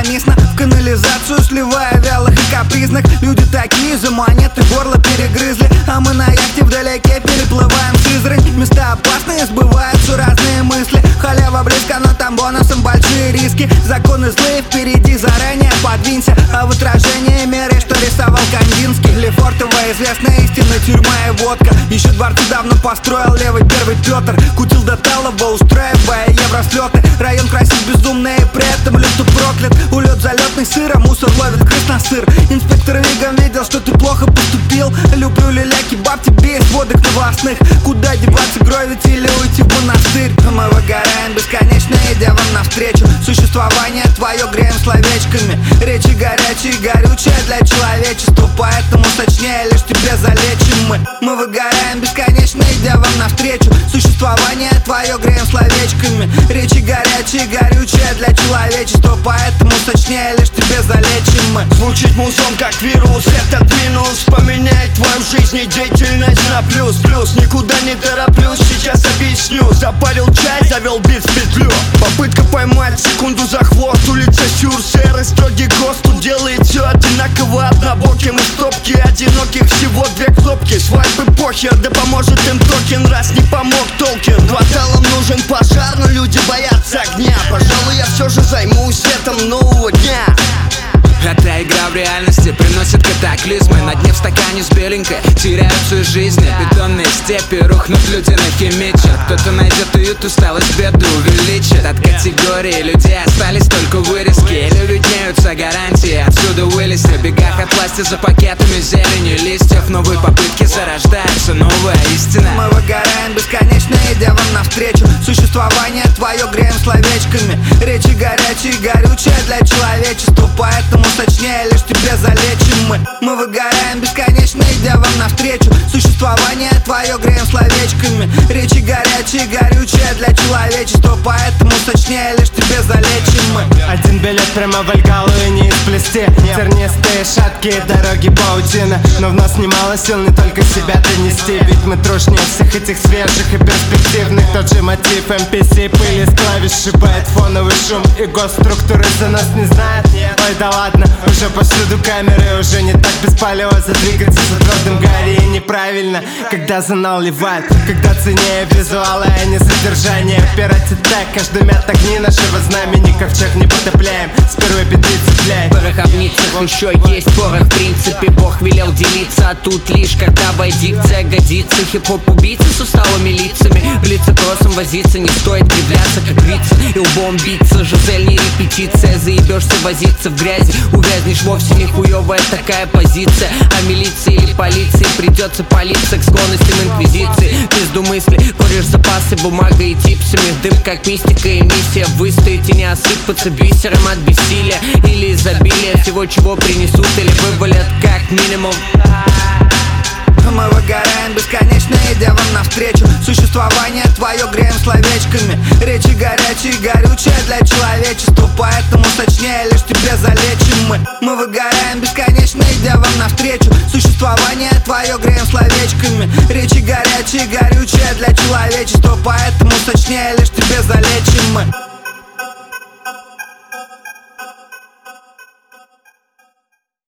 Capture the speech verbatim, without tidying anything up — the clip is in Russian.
бескомпромиссно в канализацию сливая вялых и капризных. Люди такие за монеты горло перегрызли, а мы на яхте вдалеке переплываем Сызрань. Места опасные, сбываются разные мысли. Халява близко, но там бонусом большие риски. Законы злые впереди, заранее подвинься. А в отражении меры, что рисовал Кандинский. Лефортовая известная истина, тюрьма и водка. Еще дворцы давно построил левый первый Петр. Кутил до талого, устраивая еврослеты. Район красив, безумный и при этом люту проклят. Улет залетный сыра, мусор ловит крыс на сыр. Инспектор мигом видел, что ты плохо поступил. Люблю ля-ля кебаб, тебе из водок новостных. Куда деваться, гровить или уйти в монастырь? Мы выгораем бесконечно, идя вам навстречу. Существование твое греем словечками. Речи горячие, горючие для человечества. Поэтому сочнее лишь тебе залечим мы. Мы выгораем бесконечно, идя вам навстречу. Существование твое греем словечками. Речи горячие, горючие для человечества. Поэтому сочнее лишь тебе залечим мы. Звучит музон как вирус, этот минус поменяет твою жизнедеятельность на плюс. Плюс, никуда не тороплюсь, сейчас объясню. Запалил чай, завел бит в петлю. Попытка поймать секунду за хвост. Улица Сюр, серый строгий ГОСТ. Тут делает все одинаково однобоким. Из стопки одиноких всего две кнопки. Свайпы похер, да поможет им токен. Раз не помог Толкин. Кварталам нужен пожар, но люди боятся огня. Пожалуй, я все же займусь светом нового дня. Эта игра в реальности приносит катаклизмы. На дне в стакане с беленькой теряются жизни. Бетонные степи рухнут, люди нахимичат. Кто-то найдет уют, усталость, беду увеличит. От категории людей остались только вырезки. Или виднеются гарантии, отсюда вылезти. В бегах от власти за пакетами зелени листьев. Новые попытки зарождаются, новая истина. Мы выгораем бесконечно, идя вам навстречу. Существование твое греем словечками. Речи горячие, горючие для человечества. Поэтому сочнее лишь тебе залечим мы. Мы выгораем бесконечно, идя вам навстречу. Существование твое греем словечками. Речи горячие, горючие для человечества. Поэтому сочнее лишь тебе залечим мы. Один билет прямо в Альгалу и не исплести. Тернистые, шаткие дороги, паутина. Но в нас немало сил не только себя донести. Ведь мы трушнее всех этих свежих и перспективных. Тот же мотив эм пи си, пыль из клавиш шибает фоновый шум. И госструктуры за нас не знают. Ой, да ладно, уже повсюду камеры. Уже не так беспалево задвигаться за трудом Гарри. И неправильно, когда заналивает. Когда ценнее визуалы, а не содержание. Пирати так, каждый мят огни нашего знамени. Ковчег не потопляем, с первой петли цепляем. В пороховницах еще есть порох. В принципе, Бог велел делиться. А тут лишь когда дикция годится. Хип-хоп убийцы с усталыми лицами. В лицепросом возиться не стоит, кривляться как вица и лбом биться. Жизель не репетиция, заебешься возиться в грязи. Увязнешь вовсе не хуёвая такая позиция. А милиции или полиции придется палиться к склонностям инквизиции. Пизду мысли, куришь запасы бумагой и типсами. Дым как мистика и миссия. Выстоять и не осыпаться бисером от бессилия или изобилия всего, чего принесут или вывалят как минимум. Мы выгораем бесконечно, идя вам навстречу. Существование твое греем словечками. Речи горячие, горючие для человечества. Поэтому сочнее лишь тебе залечим мы. Мы выгораем бесконечно, идя вам навстречу. Существование твое греем словечками. Речи горячие, горючие для человечества. Поэтому сочнее лишь тебе залечим мы.